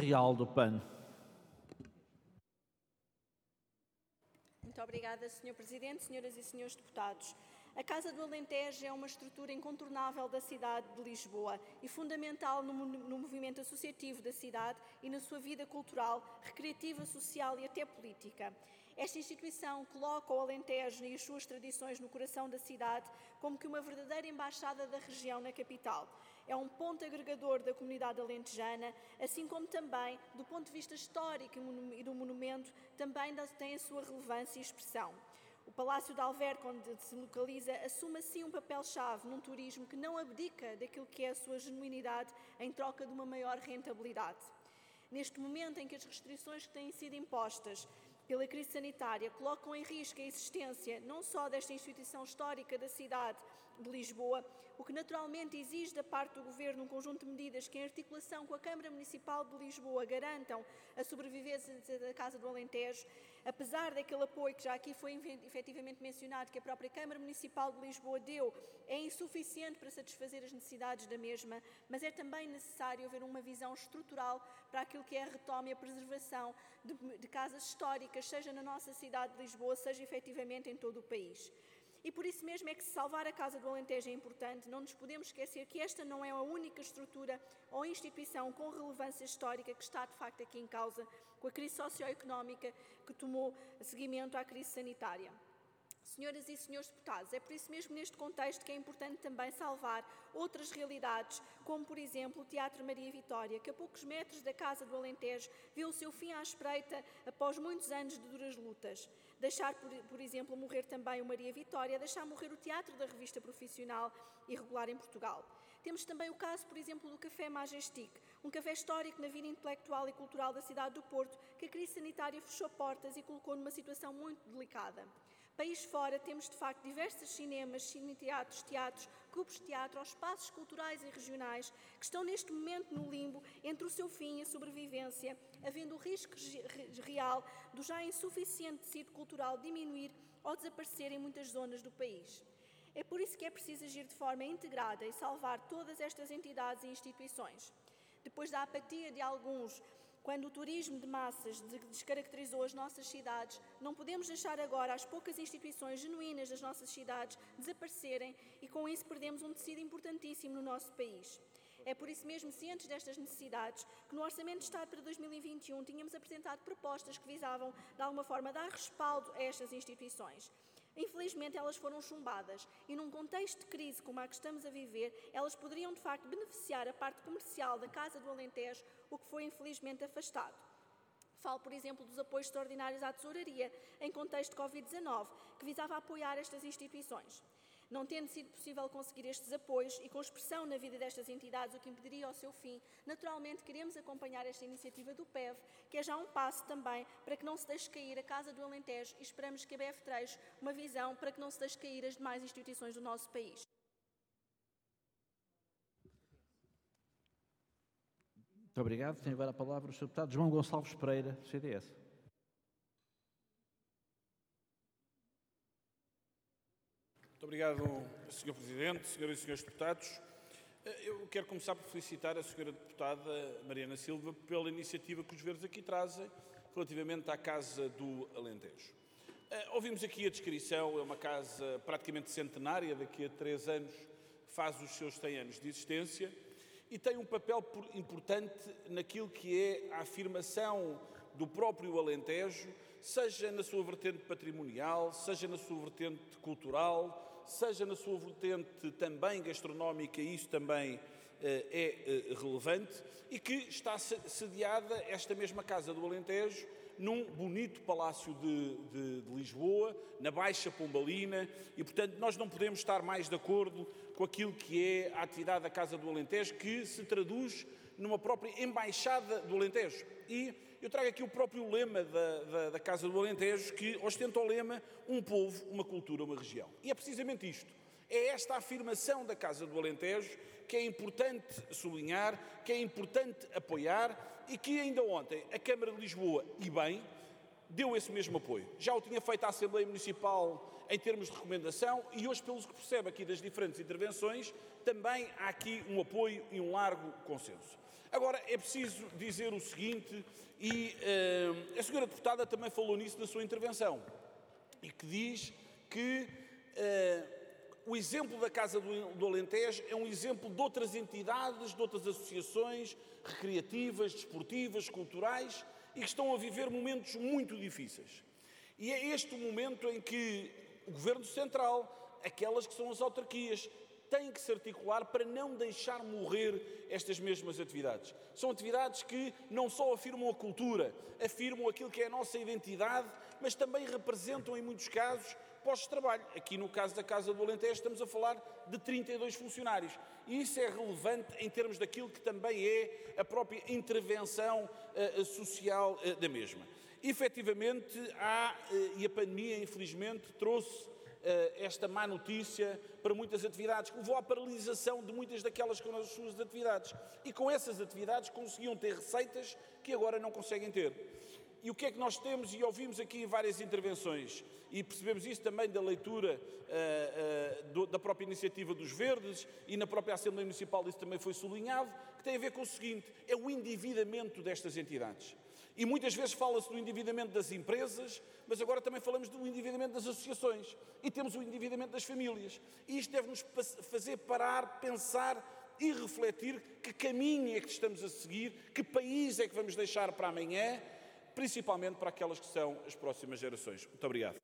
Real do PAN. Muito obrigada, Sr. Presidente, senhoras e senhores deputados. A Casa do Alentejo é uma estrutura incontornável da cidade de Lisboa e fundamental no movimento associativo da cidade e na sua vida cultural, recreativa, social e até política. Esta instituição coloca o Alentejo e as suas tradições no coração da cidade como que uma verdadeira embaixada da região na capital. É um ponto agregador da comunidade alentejana, assim como também, do ponto de vista histórico e do monumento, também tem a sua relevância e expressão. O Palácio de Alverca, onde se localiza, assume assim um papel-chave num turismo que não abdica daquilo que é a sua genuinidade em troca de uma maior rentabilidade. Neste momento em que as restrições que têm sido impostas pela crise sanitária colocam em risco a existência não só desta instituição histórica da cidade de Lisboa, o que naturalmente exige da parte do Governo um conjunto de medidas que, em articulação com a Câmara Municipal de Lisboa, garantam a sobrevivência da Casa do Alentejo, apesar daquele apoio que já aqui foi efetivamente mencionado, que a própria Câmara Municipal de Lisboa deu, é insuficiente para satisfazer as necessidades da mesma, mas é também necessário haver uma visão estrutural para aquilo que é a retoma e a preservação de casas históricas, seja na nossa cidade de Lisboa, seja efetivamente em todo o país. E por isso mesmo é que, se salvar a Casa do Alentejo é importante, não nos podemos esquecer que esta não é a única estrutura ou instituição com relevância histórica que está de facto aqui em causa com a crise socioeconómica que tomou seguimento à crise sanitária. Senhoras e senhores deputados, é por isso mesmo neste contexto que é importante também salvar outras realidades, como por exemplo o Teatro Maria Vitória, que a poucos metros da Casa do Alentejo viu o seu fim à espreita após muitos anos de duras lutas. Deixar, por exemplo, morrer também o Maria Vitória, deixar morrer o Teatro da Revista Profissional e Regular em Portugal. Temos também o caso, por exemplo, do Café Majestic, um café histórico na vida intelectual e cultural da cidade do Porto, que a crise sanitária fechou portas e colocou numa situação muito delicada. País fora, temos de facto diversos cinemas, cineteatros, teatros, clubes de teatro ou espaços culturais e regionais que estão neste momento no limbo entre o seu fim e a sobrevivência, havendo o risco real do já insuficiente tecido cultural diminuir ou desaparecer em muitas zonas do país. É por isso que é preciso agir de forma integrada e salvar todas estas entidades e instituições. Depois da apatia de alguns, quando o turismo de massas descaracterizou as nossas cidades, não podemos deixar agora as poucas instituições genuínas das nossas cidades desaparecerem e com isso perdemos um tecido importantíssimo no nosso país. É por isso mesmo, cientes destas necessidades, que no Orçamento de Estado para 2021 tínhamos apresentado propostas que visavam, de alguma forma, dar respaldo a estas instituições. Infelizmente, elas foram chumbadas e, num contexto de crise como a que estamos a viver, elas poderiam, de facto, beneficiar a parte comercial da Casa do Alentejo, o que foi, infelizmente, afastado. Falo, por exemplo, dos apoios extraordinários à tesouraria, em contexto de Covid-19, que visava apoiar estas instituições. Não tendo sido possível conseguir estes apoios e com expressão na vida destas entidades, o que impediria o seu fim, naturalmente queremos acompanhar esta iniciativa do PEV, que é já um passo também para que não se deixe cair a Casa do Alentejo e esperamos que a BF treje uma visão para que não se deixe cair as demais instituições do nosso país. Muito obrigado. Tem agora a palavra o Sr. Deputado João Gonçalves Pereira, CDS. Muito obrigado, Sr. Presidente, senhoras e senhores deputados. Eu quero começar por felicitar a Sra. Deputada Mariana Silva pela iniciativa que os Verdes aqui trazem relativamente à Casa do Alentejo. Ouvimos aqui a descrição, é uma casa praticamente centenária, daqui a 3 anos faz os seus 100 anos de existência e tem um papel importante naquilo que é a afirmação do próprio Alentejo, seja na sua vertente patrimonial, seja na sua vertente cultural, seja na sua vertente também gastronómica, e isso também é relevante, e que está sediada esta mesma Casa do Alentejo num bonito palácio de Lisboa, na Baixa Pombalina, e portanto nós não podemos estar mais de acordo com aquilo que é a atividade da Casa do Alentejo, que se traduz numa própria embaixada do Alentejo. E eu trago aqui o próprio lema da Casa do Alentejo, que ostenta o lema um povo, uma cultura, uma região. E é precisamente isto. É esta afirmação da Casa do Alentejo que é importante sublinhar, que é importante apoiar e que ainda ontem a Câmara de Lisboa, e bem, deu esse mesmo apoio. Já o tinha feito a Assembleia Municipal em termos de recomendação e hoje, pelo que percebe aqui das diferentes intervenções, também há aqui um apoio e um largo consenso. Agora, é preciso dizer o seguinte, e a senhora deputada também falou nisso na sua intervenção, e que diz que o exemplo da Casa do Alentejo é um exemplo de outras entidades, de outras associações recreativas, desportivas, culturais, e que estão a viver momentos muito difíceis. E é este o momento em que o Governo Central, aquelas que são as autarquias, têm que se articular para não deixar morrer estas mesmas atividades. São atividades que não só afirmam a cultura, afirmam aquilo que é a nossa identidade, mas também representam, em muitos casos, postos de trabalho. Aqui no caso da Casa do Alentejo estamos a falar de 32 funcionários. E isso é relevante em termos daquilo que também é a própria intervenção social da mesma. Efetivamente, e a pandemia, infelizmente, trouxe esta má notícia para muitas atividades, que levou à paralisação de muitas daquelas que eram as suas atividades. E com essas atividades conseguiam ter receitas que agora não conseguem ter. E o que é que nós temos, e ouvimos aqui em várias intervenções, e percebemos isso também da leitura da própria iniciativa dos Verdes, e na própria Assembleia Municipal isso também foi sublinhado, que tem a ver com o seguinte, é o endividamento destas entidades. E muitas vezes fala-se do endividamento das empresas, mas agora também falamos do endividamento das associações. E temos o endividamento das famílias. E isto deve-nos fazer parar, pensar e refletir que caminho é que estamos a seguir, que país é que vamos deixar para amanhã, principalmente para aquelas que são as próximas gerações. Muito obrigado.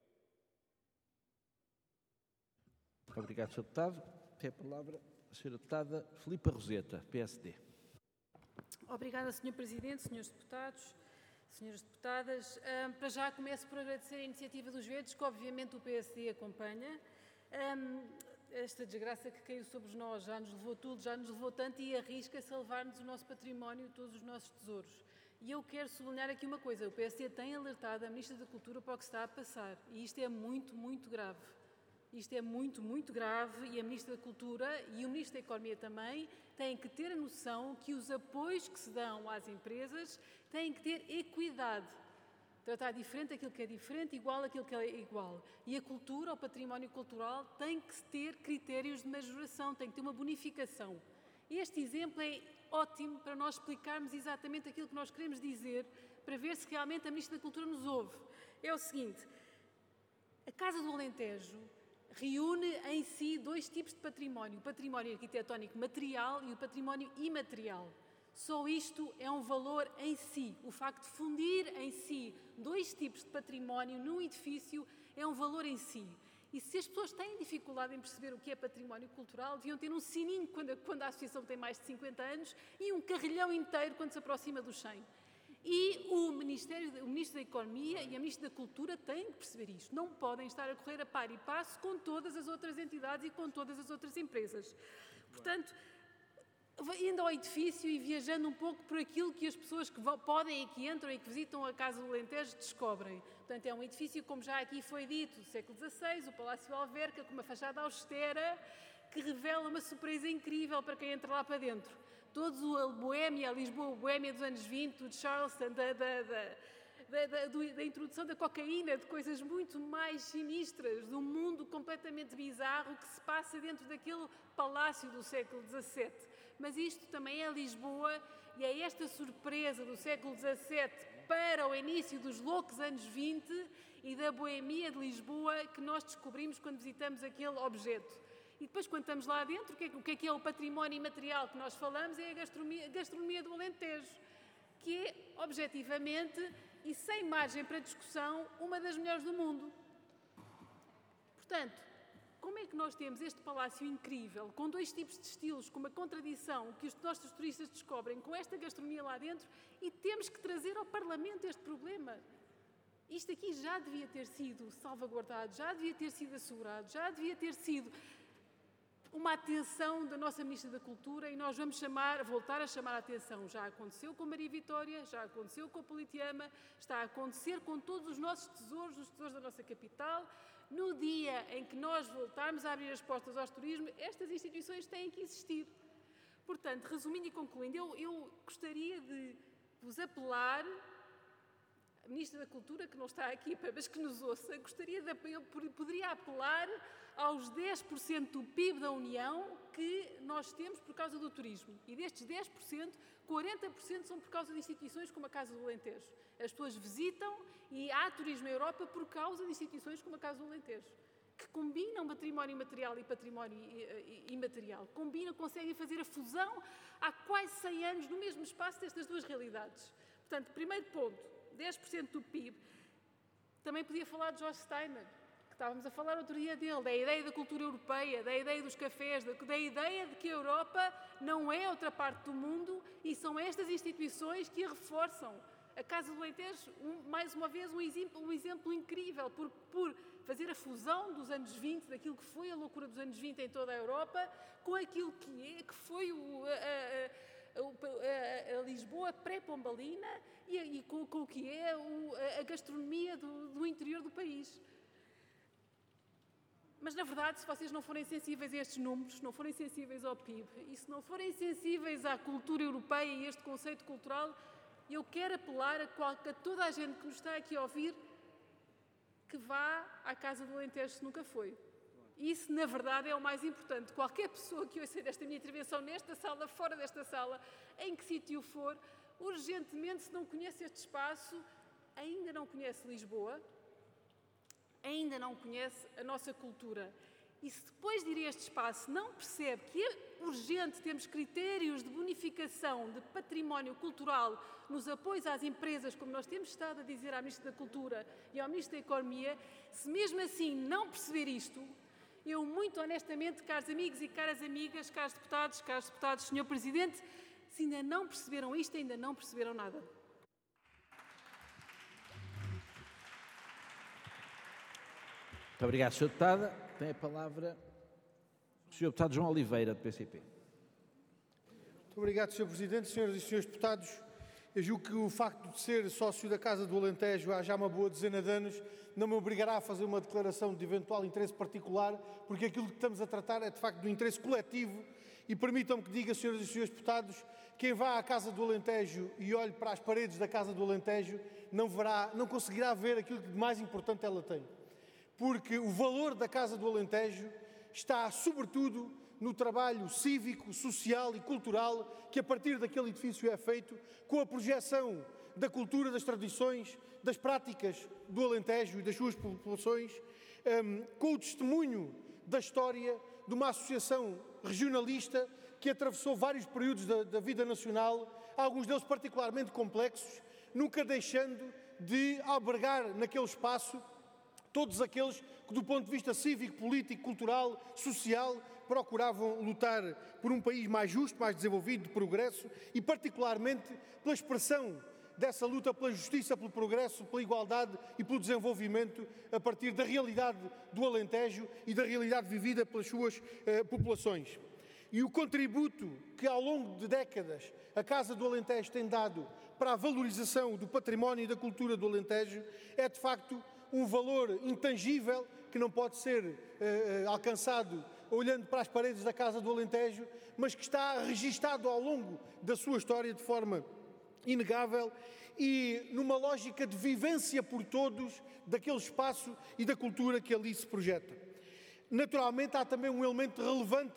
Muito obrigado, Sr. Deputado. Tem a palavra a Sra. Deputada Filipa Roseta, PSD. Obrigada, Sr. Presidente, Srs. Deputados, Sras. Deputadas. Para já começo por agradecer a iniciativa dos Verdes, que obviamente o PSD acompanha. Esta desgraça que caiu sobre nós já nos levou tudo, já nos levou tanto e arrisca-se a levar-nos o nosso património, todos os nossos tesouros. E eu quero sublinhar aqui uma coisa, o PSD tem alertado a Ministra da Cultura para o que está a passar e isto é muito, muito grave. Isto é muito, muito grave e a Ministra da Cultura e o Ministro da Economia também têm que ter a noção que os apoios que se dão às empresas têm que ter equidade. Tratar diferente aquilo que é diferente, igual aquilo que é igual. E a cultura, o património cultural, tem que ter critérios de majoração, tem que ter uma bonificação. Este exemplo é ótimo para nós explicarmos exatamente aquilo que nós queremos dizer, para ver se realmente a Ministra da Cultura nos ouve. É o seguinte, a Casa do Alentejo reúne em si dois tipos de património, o património arquitetónico material e o património imaterial. Só isto é um valor em si. O facto de fundir em si dois tipos de património num edifício é um valor em si. E se as pessoas têm dificuldade em perceber o que é património cultural, deviam ter um sininho quando a associação tem mais de 50 anos e um carrilhão inteiro quando se aproxima dos 100. E o Ministro da Economia e a Ministra da Cultura têm que perceber isto. Não podem estar a correr a par e passo com todas as outras entidades e com todas as outras empresas. Portanto, indo ao edifício e viajando um pouco por aquilo que as pessoas que podem e que entram e que visitam a Casa do Alentejo descobrem. Portanto, é um edifício, como já aqui foi dito, do século XVI, o Palácio Alverca, com uma fachada austera, que revela uma surpresa incrível para quem entra lá para dentro. Todos a Boémia, a Lisboa, a Boémia dos anos 20, de Charleston, da introdução da cocaína, de coisas muito mais sinistras, de um mundo completamente bizarro que se passa dentro daquele palácio do século XVII. Mas isto também é Lisboa e é esta surpresa do século XVII para o início dos loucos anos 20 e da boemia de Lisboa que nós descobrimos quando visitamos aquele objeto. E depois, quando estamos lá dentro, o que é o património imaterial que nós falamos é a gastronomia do Alentejo, que é, objetivamente e sem margem para discussão, uma das melhores do mundo. Portanto, como é que nós temos este palácio incrível, com dois tipos de estilos, com uma contradição que os nossos turistas descobrem, com esta gastronomia lá dentro, e temos que trazer ao Parlamento este problema? Isto aqui já devia ter sido salvaguardado, já devia ter sido assegurado, já devia ter sido uma atenção da nossa Ministra da Cultura e nós vamos voltar a chamar a atenção. Já aconteceu com Maria Vitória, já aconteceu com o Politeama, está a acontecer com todos os nossos tesouros, os tesouros da nossa capital. No dia em que nós voltarmos a abrir as portas ao turismo, estas instituições têm que existir. Portanto, resumindo e concluindo, eu gostaria de vos apelar, Ministra da Cultura, que não está aqui, mas que nos ouça, poderia apelar aos 10% do PIB da União que nós temos por causa do turismo. E destes 10%, 40% são por causa de instituições como a Casa do Alentejo. As pessoas visitam e há turismo na Europa por causa de instituições como a Casa do Alentejo, que combinam património material e património imaterial. Combinam, conseguem fazer a fusão há quase 100 anos no mesmo espaço destas duas realidades. Portanto, primeiro ponto, 10% do PIB. Também podia falar de George Steiner, que estávamos a falar outro dia dele, da ideia da cultura europeia, da ideia dos cafés, da ideia de que a Europa não é outra parte do mundo e são estas instituições que a reforçam. A Casa do Alentejo, mais uma vez, um exemplo incrível por fazer a fusão dos anos 20, daquilo que foi a loucura dos anos 20 em toda a Europa, com aquilo que foi a Lisboa pré-pombalina e com o que é a gastronomia do interior do país. Mas, na verdade, se vocês não forem sensíveis a estes números, se não forem sensíveis ao PIB e se não forem sensíveis à cultura europeia e este conceito cultural, eu quero apelar a toda a gente que nos está aqui a ouvir que vá à Casa do Alentejo se nunca foi. Isso, na verdade, é o mais importante. Qualquer pessoa que ouça esta minha intervenção nesta sala, fora desta sala, em que sítio for, urgentemente, se não conhece este espaço, ainda não conhece Lisboa, ainda não conhece a nossa cultura. E se depois de ir a este espaço não percebe que é urgente termos critérios de bonificação de património cultural nos apoios às empresas, como nós temos estado a dizer à Ministra da Cultura e ao Ministro da Economia, se mesmo assim não perceber isto, eu muito honestamente, caros amigos e caras amigas, caros deputados, Sr. Presidente, se ainda não perceberam isto, ainda não perceberam nada. Muito obrigado, Sr. Deputada. Tem a palavra o Sr. Deputado João Oliveira, do PCP. Muito obrigado, Sr. Presidente. Senhoras e Srs. Deputados, eu julgo que o facto de ser sócio da Casa do Alentejo há já uma boa dezena de anos não me obrigará a fazer uma declaração de eventual interesse particular, porque aquilo que estamos a tratar é, de facto, do interesse coletivo. E permitam-me que diga, Senhoras e Srs. Deputados, quem vá à Casa do Alentejo e olhe para as paredes da Casa do Alentejo não conseguirá ver aquilo que de mais importante ela tem. Porque o valor da Casa do Alentejo está, sobretudo, no trabalho cívico, social e cultural que a partir daquele edifício é feito, com a projeção da cultura, das tradições, das práticas do Alentejo e das suas populações, com o testemunho da história de uma associação regionalista que atravessou vários períodos da vida nacional, alguns deles particularmente complexos, nunca deixando de albergar naquele espaço todos aqueles que, do ponto de vista cívico, político, cultural, social, procuravam lutar por um país mais justo, mais desenvolvido, de progresso e, particularmente, pela expressão dessa luta pela justiça, pelo progresso, pela igualdade e pelo desenvolvimento a partir da realidade do Alentejo e da realidade vivida pelas suas populações. E o contributo que, ao longo de décadas, a Casa do Alentejo tem dado para a valorização do património e da cultura do Alentejo é, de facto, um valor intangível que não pode ser alcançado olhando para as paredes da Casa do Alentejo, mas que está registado ao longo da sua história de forma inegável e numa lógica de vivência por todos daquele espaço e da cultura que ali se projeta. Naturalmente, há também um elemento relevante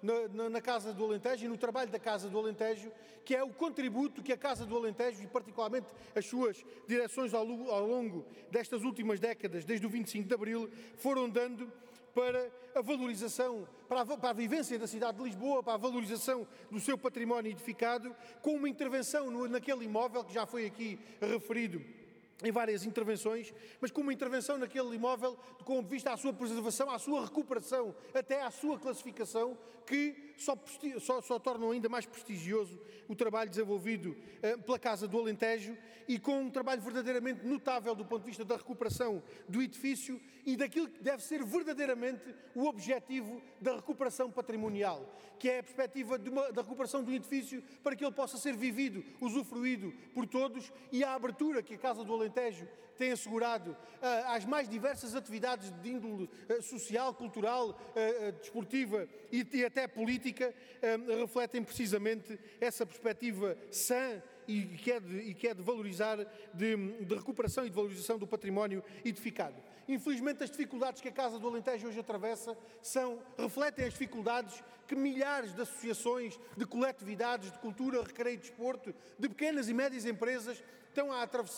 na Casa do Alentejo e no trabalho da Casa do Alentejo, que é o contributo que a Casa do Alentejo e particularmente as suas direções ao longo destas últimas décadas, desde o 25 de Abril, foram dando para a valorização, para a vivência da cidade de Lisboa, para a valorização do seu património edificado, com uma intervenção naquele imóvel que já foi aqui referido em várias intervenções, mas com uma intervenção naquele imóvel com vista à sua preservação, à sua recuperação, até à sua classificação, que só tornam ainda mais prestigioso o trabalho desenvolvido pela Casa do Alentejo e com um trabalho verdadeiramente notável do ponto de vista da recuperação do edifício e daquilo que deve ser verdadeiramente o objetivo da recuperação patrimonial, que é a perspectiva da recuperação do edifício para que ele possa ser vivido, usufruído por todos e a abertura que a Casa do Alentejo tem assegurado às mais diversas atividades de índole social, cultural, desportiva e até política, refletem precisamente essa perspectiva sã e que é de valorizar, de recuperação e de valorização do património edificado. Infelizmente, as dificuldades que a Casa do Alentejo hoje atravessa refletem as dificuldades que milhares de associações, de coletividades de cultura, recreio e desporto, de pequenas e médias empresas estão a atravessar